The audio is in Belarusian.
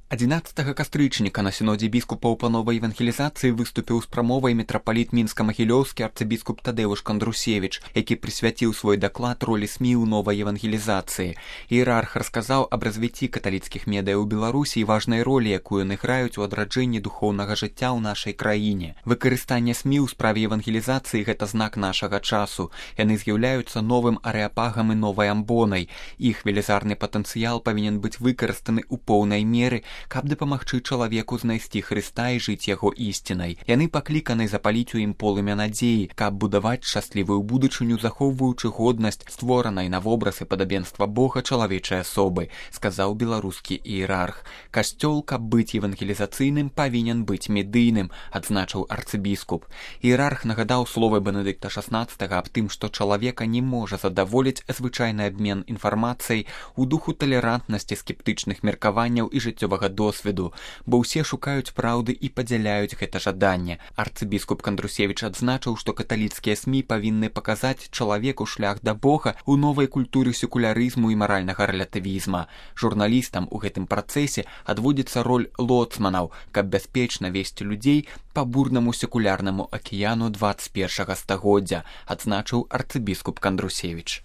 11 кастрычніка на сінодзе біскупаў па новай евангелізацыі выступіў з прамовай мітрапаліт мінска-магілёўскі арцыбіскуп Тадеуш Кандрусевіч, які прысвяціў свой даклад ролі СМІ ў новай евангелізацыі. Іерарх расказаў аб развіцці каталіцкіх медыа ў Беларусі і важнай ролі, якую яны граюць у адраджэнні духоўнага жыцця ў нашай краіне. Выкарыстанне СМІ ў справе евангелізацыі – гэта знак нашага часу. Яны з'яўляюцца новым арэапагам і новай амбонай. Іх велізарны патэнцыял павінен быць выкарыстаны ў поўнай меры, каб дапамагчы чалавеку знайсці Хрыста і жыць яго ісцінай. Яны пакліканы запаліць у ім полымя надзеі, каб будаваць шчаслівую будучыню, захоўваючы годнасць створанай на вобраз і падабенства Бога чалавечай асобы, сказаў беларускі іерарх. Касцёл, каб быць евангелізацыйным, павінен быць медыйным, адзначыў арцыбіскуп. Іерарх нагадаў словы Бенедыкта XVI аб тым, што чалавека не можа задаволіць звычайны абмен інфармацыяй у духу талерантнасці, скептычных меркаванняў і жыццёвага досведу, бо ўсе шукаюць праўды і падзяляюць гэта жаданне. Арцыбіскуп Кандрусевіч адзначыў, што каталіцкія СМІ павінны паказаць чалавеку шлях да Бога ў новай культуры секулярызму і маральнага рэлятывізма. Журналістам у гэтым працэсе адводзіцца роль лоцманаў, каб бяспечна весці людзей па бурнаму секулярнаму акіяну 21 стагоддзя, адзначыў арцыбіскуп Кандрусевіч.